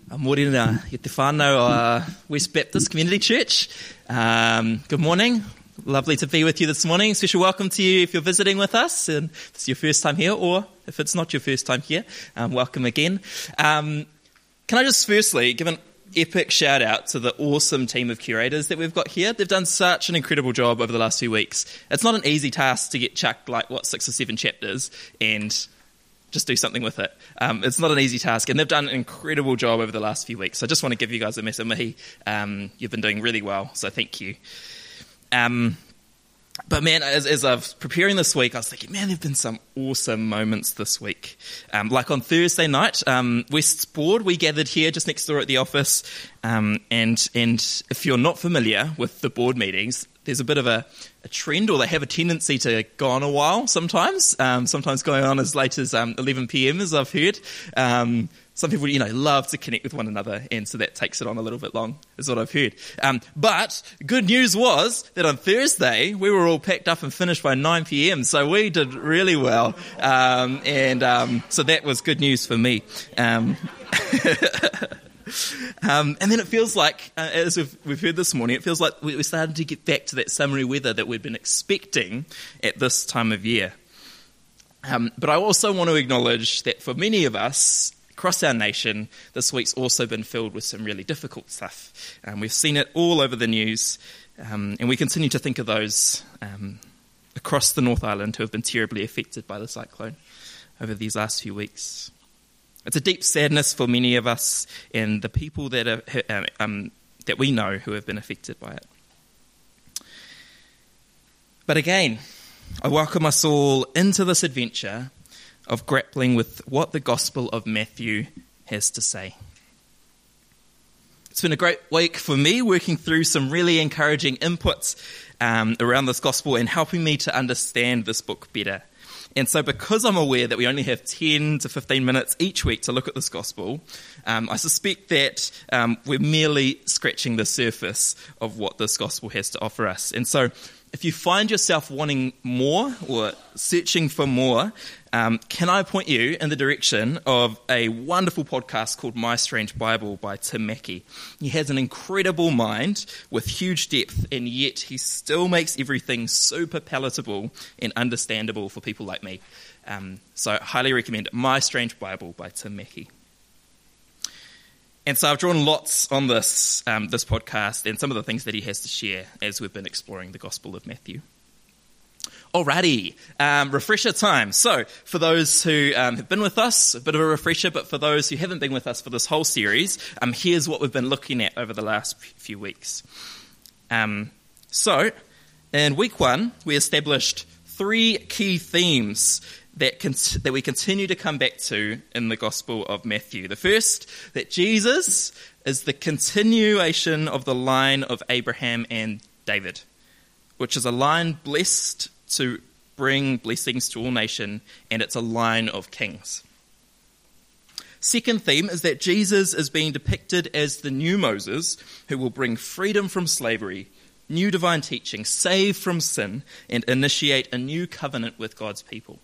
Morena, i te whānau West Baptist Community Church. Good morning. Lovely to be with you this morning. Special welcome to you if you're visiting with us and it's your first time here, or if it's not your first time here, welcome again. Can I just firstly give an epic shout out to the awesome team of curators that we've got here. They've done such an incredible job over the last few weeks. It's not an easy task to get chucked 6 or 7 chapters and just do something with it. It's not an easy task, and they've done an incredible job over the last few weeks. So I just want to give you guys a massive mihi. You've been doing really well, so thank you. But man, as I was preparing this week, I was thinking, man, there have been some awesome moments this week. Like on Thursday night, West's board, we gathered here just next door at the office. And if you're not familiar with the board meetings, there's a bit of a trend, or they have a tendency to go on a while sometimes. Sometimes going on as late as 11 p.m, as I've heard. Some people, love to connect with one another, and so that takes it on a little bit long, is what I've heard. But good news was that on Thursday, we were all packed up and finished by 9 p.m, so we did really well. So that was good news for me. And then it feels like, as we've heard this morning, it feels like we're starting to get back to that summery weather that we've been expecting at this time of year. But I also want to acknowledge that for many of us across our nation, this week's also been filled with some really difficult stuff. We've seen it all over the news, and we continue to think of those across the North Island who have been terribly affected by the cyclone over these last few weeks. It's a deep sadness for many of us and the people that we know who have been affected by it. But again, I welcome us all into this adventure of grappling with what the Gospel of Matthew has to say. It's been a great week for me, working through some really encouraging inputs around this Gospel and helping me to understand this book better. And so because I'm aware that we only have 10 to 15 minutes each week to look at this Gospel, I suspect that we're merely scratching the surface of what this Gospel has to offer us. And so if you find yourself wanting more or searching for more, can I point you in the direction of a wonderful podcast called My Strange Bible by Tim Mackie. He has an incredible mind with huge depth, and yet he still makes everything super palatable and understandable for people like me. So I highly recommend My Strange Bible by Tim Mackie. And so I've drawn lots on this podcast and some of the things that he has to share as we've been exploring the Gospel of Matthew. Alrighty, refresher time. So for those who have been with us, a bit of a refresher, but for those who haven't been with us for this whole series, here's what we've been looking at over the last few weeks. So in week 1, we established 3 key themes that we continue to come back to in the Gospel of Matthew. The first, that Jesus is the continuation of the line of Abraham and David, which is a line blessed to bring blessings to all nation, and it's a line of kings. Second theme is that Jesus is being depicted as the new Moses who will bring freedom from slavery, new divine teaching, save from sin, and initiate a new covenant with God's people.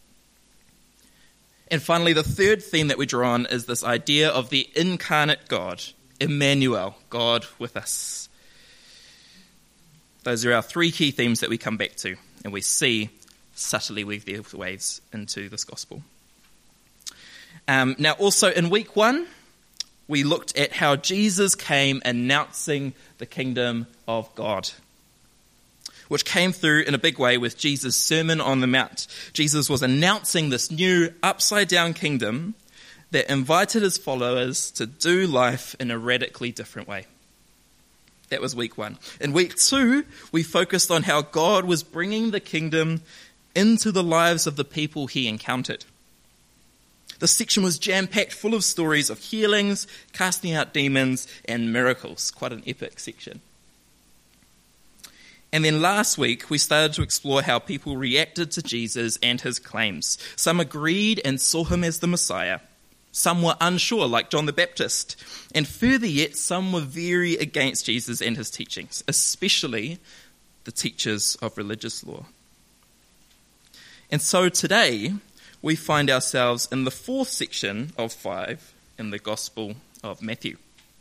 And finally, the third theme that we draw on is this idea of the incarnate God, Emmanuel, God with us. Those are our 3 key themes that we come back to, and we see subtly weave their waves into this gospel. Now, also in week 1, we looked at how Jesus came announcing the kingdom of God, which came through in a big way with Jesus' Sermon on the Mount. Jesus was announcing this new upside-down kingdom that invited his followers to do life in a radically different way. That was week 1. In week 2, we focused on how God was bringing the kingdom into the lives of the people he encountered. This section was jam-packed full of stories of healings, casting out demons, and miracles. Quite an epic section. And then last week, we started to explore how people reacted to Jesus and his claims. Some agreed and saw him as the Messiah. Some were unsure, like John the Baptist. And further yet, some were very against Jesus and his teachings, especially the teachers of religious law. And so today, we find ourselves in the 4th section of 5 in the Gospel of Matthew.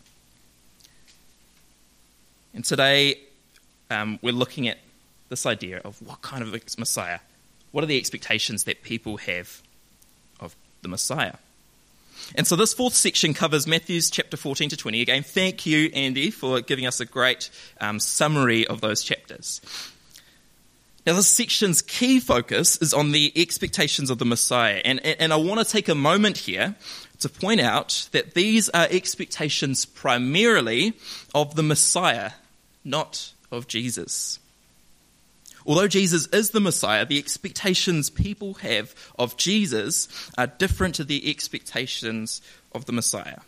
And today we're looking at this idea of what kind of Messiah, what are the expectations that people have of the Messiah. And so this fourth section covers Matthew's chapter 14 to 20. Again, thank you, Andy, for giving us a great summary of those chapters. Now, this section's key focus is on the expectations of the Messiah. And I want to take a moment here to point out that these are expectations primarily of the Messiah, not of Jesus. Although Jesus is the Messiah, the expectations people have of Jesus are different to the expectations of the Messiah.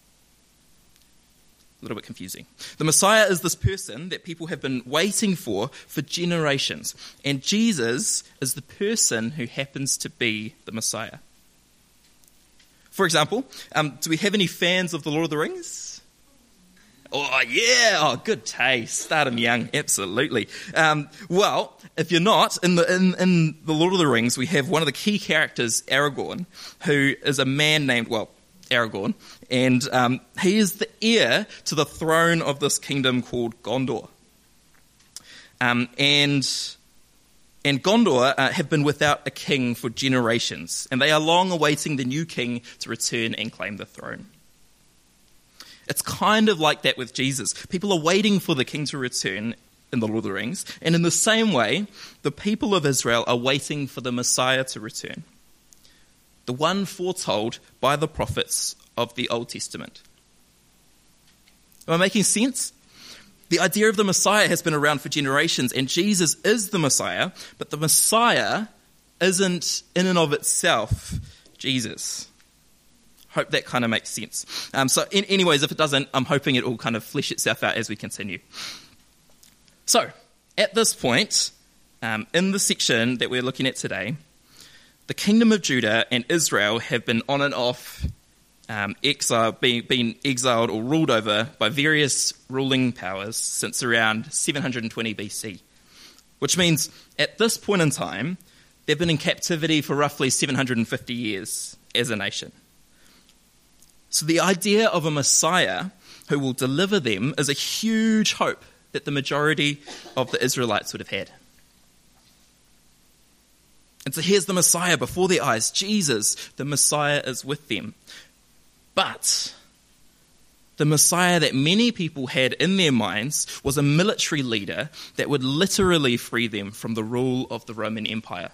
A little bit confusing. The Messiah is this person that people have been waiting for generations. And Jesus is the person who happens to be the Messiah. For example, do we have any fans of The Lord of the Rings? Oh, yeah. Oh, good taste. Start them young. Absolutely. Well, if you're not, in The Lord of the Rings, we have one of the key characters, Aragorn, who is a man named, Aragorn, and he is the heir to the throne of this kingdom called Gondor. And Gondor have been without a king for generations, and they are long awaiting the new king to return and claim the throne. It's kind of like that with Jesus. People are waiting for the king to return in The Lord of the Rings, and in the same way, the people of Israel are waiting for the Messiah to return, the one foretold by the prophets of the Old Testament. Am I making sense? The idea of the Messiah has been around for generations, and Jesus is the Messiah, but the Messiah isn't in and of itself Jesus. Hope that kind of makes sense. Anyways, if it doesn't, I'm hoping it will kind of flesh itself out as we continue. So, at this point, in the section that we're looking at today, the kingdom of Judah and Israel have been on and off being exiled or ruled over by various ruling powers since around 720 BC, which means at this point in time, they've been in captivity for roughly 750 years as a nation. So the idea of a Messiah who will deliver them is a huge hope that the majority of the Israelites would have had. And so here's the Messiah before their eyes, Jesus, the Messiah is with them. But the Messiah that many people had in their minds was a military leader that would literally free them from the rule of the Roman Empire.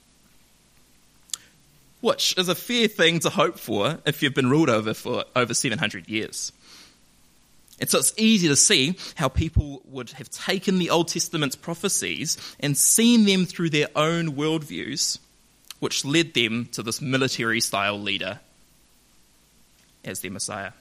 Which is a fair thing to hope for if you've been ruled over for over 700 years. And so it's easy to see how people would have taken the Old Testament's prophecies and seen them through their own worldviews, which led them to this military-style leader as their Messiah.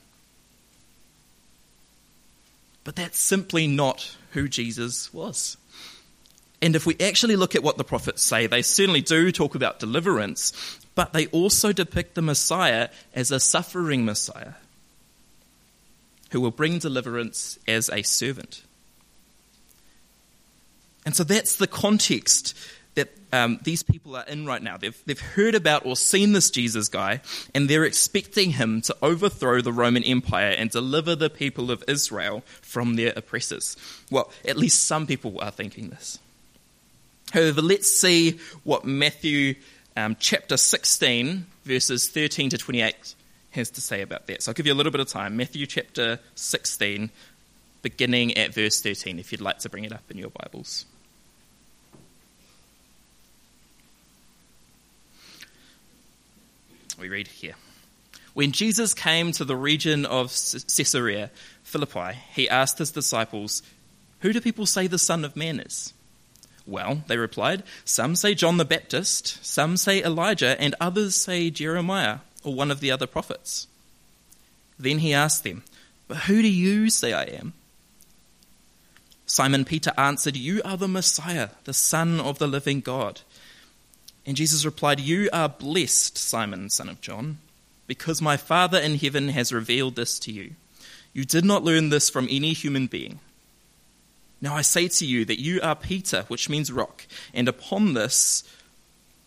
But that's simply not who Jesus was. And if we actually look at what the prophets say, they certainly do talk about deliverance, but they also depict the Messiah as a suffering Messiah who will bring deliverance as a servant. And so that's the context that these people are in right now. They've heard about or seen this Jesus guy, and they're expecting him to overthrow the Roman Empire and deliver the people of Israel from their oppressors. Well, at least some people are thinking this. However, let's see what Matthew chapter 16, verses 13 to 28 has to say about that. So I'll give you a little bit of time. Matthew chapter 16, beginning at verse 13, if you'd like to bring it up in your Bibles. We read here. When Jesus came to the region of Caesarea Philippi, he asked his disciples, "Who do people say the Son of Man is?" "Well," they replied, "some say John the Baptist, some say Elijah, and others say Jeremiah or one of the other prophets." Then he asked them, "But who do you say I am?" Simon Peter answered, "You are the Messiah, the Son of the living God." And Jesus replied, "You are blessed, Simon, son of John, because my Father in heaven has revealed this to you. You did not learn this from any human being. Now I say to you that you are Peter, which means rock, and upon this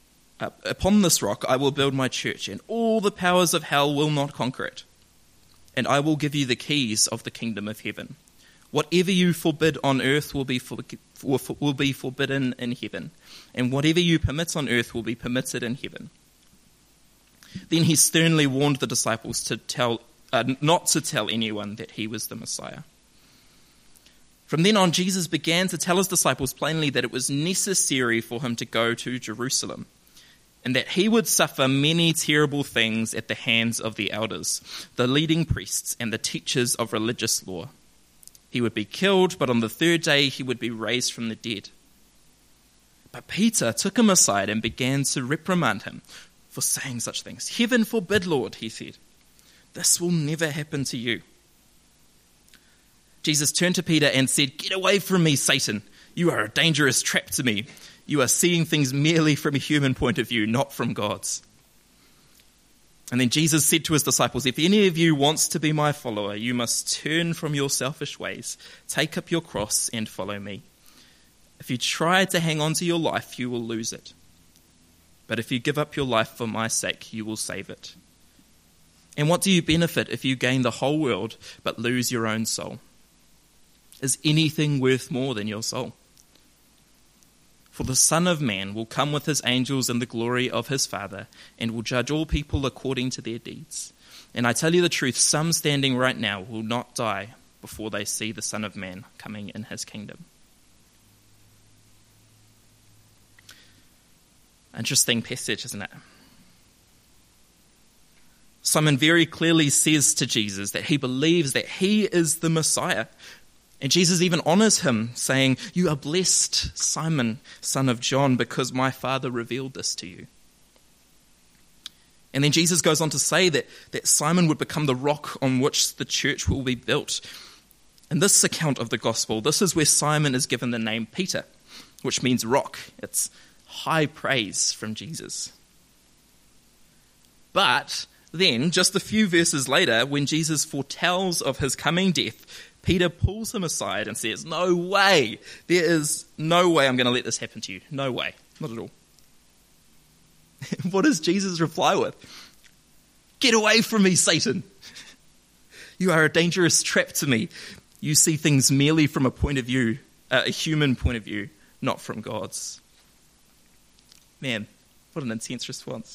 rock I will build my church, and all the powers of hell will not conquer it. and I will give you the keys of the kingdom of heaven. Whatever you forbid on earth will be forbidden in heaven, and whatever you permit on earth will be permitted in heaven." Then he sternly warned the disciples not to tell anyone that he was the Messiah. From then on, Jesus began to tell his disciples plainly that it was necessary for him to go to Jerusalem, and that he would suffer many terrible things at the hands of the elders, the leading priests, and the teachers of religious law. He would be killed, but on the third day he would be raised from the dead. But Peter took him aside and began to reprimand him for saying such things. "Heaven forbid, Lord," he said. "This will never happen to you." Jesus turned to Peter and said, "Get away from me, Satan. You are a dangerous trap to me. You are seeing things merely from a human point of view, not from God's." And then Jesus said to his disciples, "If any of you wants to be my follower, you must turn from your selfish ways, take up your cross and follow me. If you try to hang on to your life, you will lose it. But if you give up your life for my sake, you will save it. And what do you benefit if you gain the whole world but lose your own soul? Is anything worth more than your soul? For the Son of Man will come with his angels in the glory of his Father and will judge all people according to their deeds. And I tell you the truth, some standing right now will not die before they see the Son of Man coming in his kingdom." Interesting passage, isn't it? Simon very clearly says to Jesus that he believes that he is the Messiah. And Jesus even honors him, saying, "You are blessed, Simon, son of John, because my Father revealed this to you." And then Jesus goes on to say that Simon would become the rock on which the church will be built. In this account of the gospel, this is where Simon is given the name Peter, which means rock. It's high praise from Jesus. But then, just a few verses later, when Jesus foretells of his coming death, Peter pulls him aside and says, "No way, there is no way I'm going to let this happen to you. No way, not at all." What does Jesus reply with? "Get away from me, Satan. You are a dangerous trap to me. You see things merely from a point of view, a human point of view, not from God's." Man, what an intense response.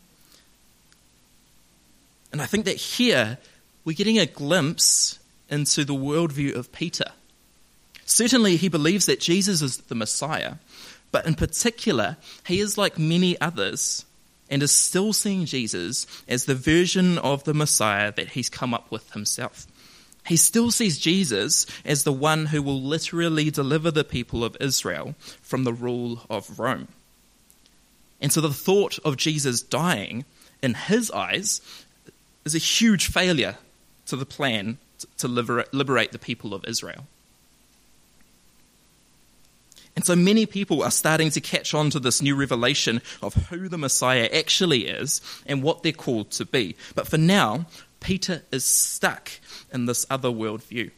And I think that here we're getting a glimpse into the worldview of Peter. Certainly he believes that Jesus is the Messiah, but in particular, he is like many others and is still seeing Jesus as the version of the Messiah that he's come up with himself. He still sees Jesus as the one who will literally deliver the people of Israel from the rule of Rome. And so the thought of Jesus dying, in his eyes, is a huge failure to the plan to liberate the people of Israel. And so many people are starting to catch on to this new revelation of who the Messiah actually is and what they're called to be. But for now, Peter is stuck in this other worldview.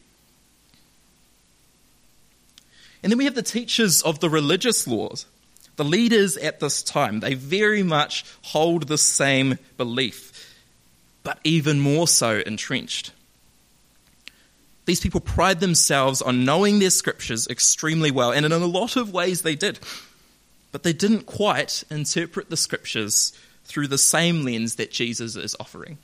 And then we have the teachers of the religious laws. The leaders at this time, they very much hold the same belief, but even more so entrenched. These people pride themselves on knowing their scriptures extremely well, and in a lot of ways they did. But they didn't quite interpret the scriptures through the same lens that Jesus is offering.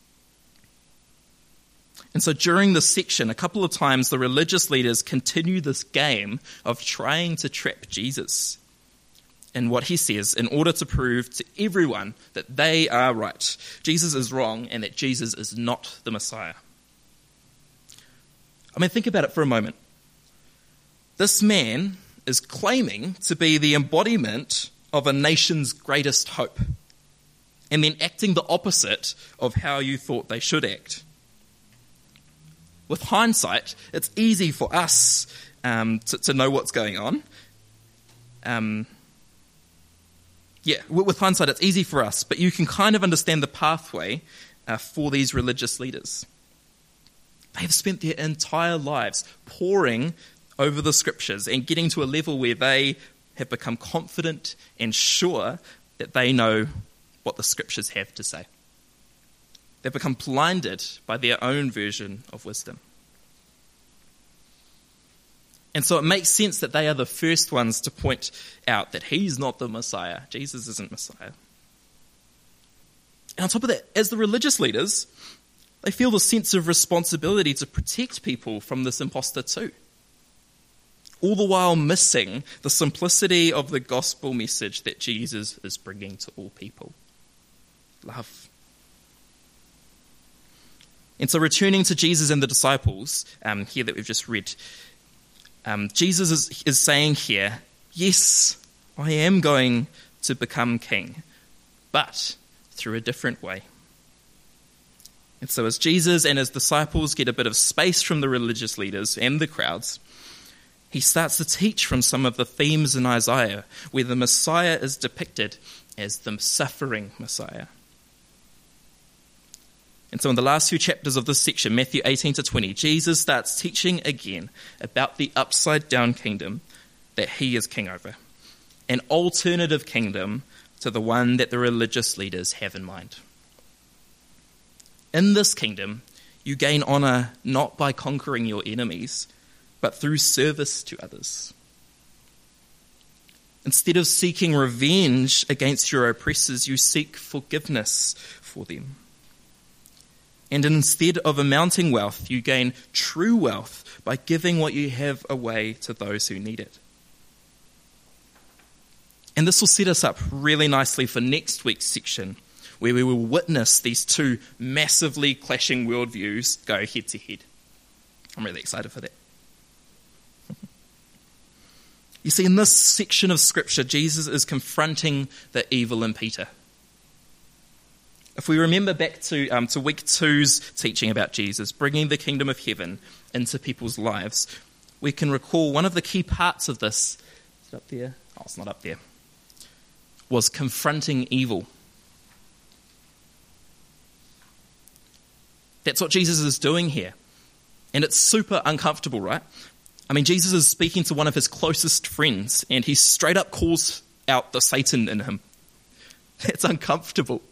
And so during this section, a couple of times the religious leaders continue this game of trying to trap Jesus in what he says in order to prove to everyone that they are right, Jesus is wrong, and that Jesus is not the Messiah. I mean, think about it for a moment. This man is claiming to be the embodiment of a nation's greatest hope, and then acting the opposite of how you thought they should act. With hindsight, it's easy for us to know what's going on. With hindsight, it's easy for us, but you can kind of understand the pathway for these religious leaders. They have spent their entire lives poring over the scriptures and getting to a level where they have become confident and sure that they know what the scriptures have to say. They've become blinded by their own version of wisdom. And so it makes sense that they are the first ones to point out that he's not the Messiah. Jesus isn't Messiah. And on top of that, as the religious leaders, they feel the sense of responsibility to protect people from this imposter too. All the while missing the simplicity of the gospel message that Jesus is bringing to all people. Love. And so returning to Jesus and the disciples, here that we've just read, Jesus is saying here, yes, I am going to become king, but through a different way. And so as Jesus and his disciples get a bit of space from the religious leaders and the crowds, he starts to teach from some of the themes in Isaiah, where the Messiah is depicted as the suffering Messiah. And so in the last few chapters of this section, Matthew 18 to 20, Jesus starts teaching again about the upside-down kingdom that he is king over, an alternative kingdom to the one that the religious leaders have in mind. In this kingdom, you gain honor not by conquering your enemies, but through service to others. Instead of seeking revenge against your oppressors, you seek forgiveness for them. And instead of amounting wealth, you gain true wealth by giving what you have away to those who need it. And this will set us up really nicely for next week's section, where we will witness these two massively clashing worldviews go head to head. I'm really excited for that. You see, in this section of Scripture, Jesus is confronting the evil in Peter. If we remember back to week 2's teaching about Jesus, bringing the kingdom of heaven into people's lives, we can recall one of the key parts of this, is it up there? Oh, it's not up there, was confronting evil. That's what Jesus is doing here. And it's super uncomfortable, right? I mean, Jesus is speaking to one of his closest friends, and he straight up calls out the Satan in him. That's uncomfortable.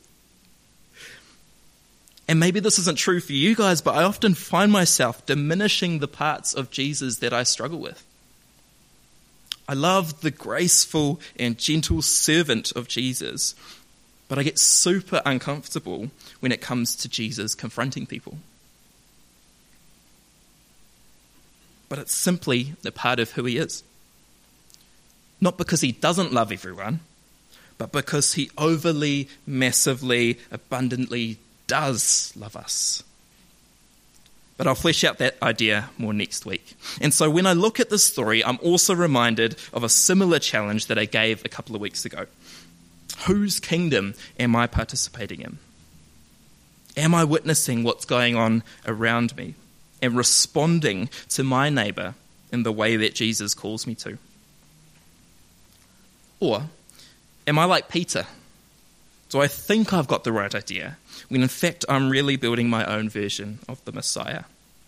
And maybe this isn't true for you guys, but I often find myself diminishing the parts of Jesus that I struggle with. I love the graceful and gentle servant of Jesus, but I get super uncomfortable when it comes to Jesus confronting people. But it's simply a part of who he is. Not because he doesn't love everyone, but because he overly, massively, abundantly does love us. But I'll flesh out that idea more next week. And so when I look at this story, I'm also reminded of a similar challenge that I gave a couple of weeks ago. Whose kingdom am I participating in? Am I witnessing what's going on around me and responding to my neighbour in the way that Jesus calls me to? Or am I like Peter? Do I think I've got the right idea, when in fact I'm really building my own version of the Messiah?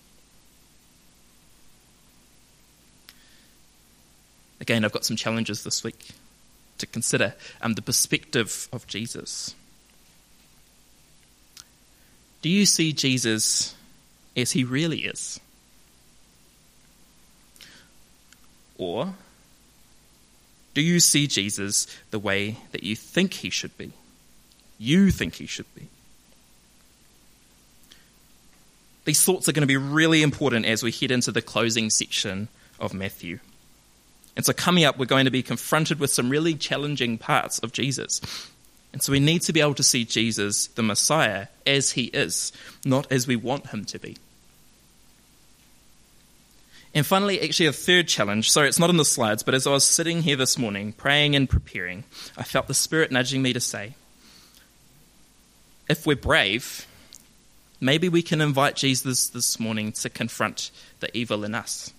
Again, I've got some challenges this week to consider. The perspective of Jesus. Do you see Jesus as he really is? Or do you see Jesus the way that you think he should be? You think he should be. These thoughts are going to be really important as we head into the closing section of Matthew. And so coming up, we're going to be confronted with some really challenging parts of Jesus. And so we need to be able to see Jesus, the Messiah, as he is, not as we want him to be. And finally, actually a third challenge. Sorry, it's not in the slides, but as I was sitting here this morning, praying and preparing, I felt the Spirit nudging me to say, if we're brave, maybe we can invite Jesus this morning to confront the evil in us.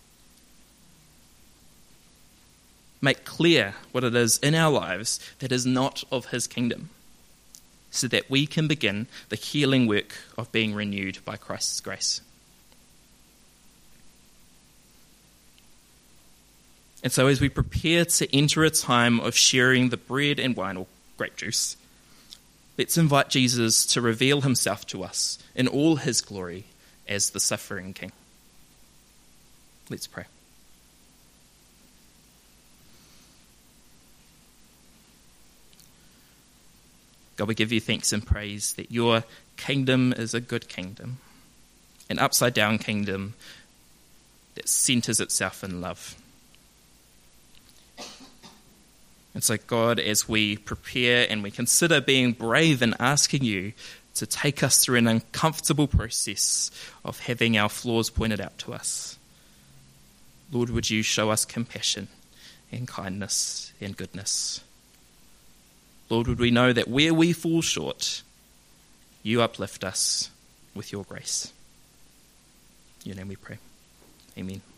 Make clear what it is in our lives that is not of his kingdom, so that we can begin the healing work of being renewed by Christ's grace. And so as we prepare to enter a time of sharing the bread and wine, or grape juice, Let's invite Jesus to reveal himself to us in all his glory as the suffering King. Let's pray. God, we give you thanks and praise that your kingdom is a good kingdom, an upside-down kingdom that centers itself in love. And so, God, as we prepare and we consider being brave and asking you to take us through an uncomfortable process of having our flaws pointed out to us, Lord, would you show us compassion and kindness and goodness? Lord, would we know that where we fall short, you uplift us with your grace. In your name we pray. Amen.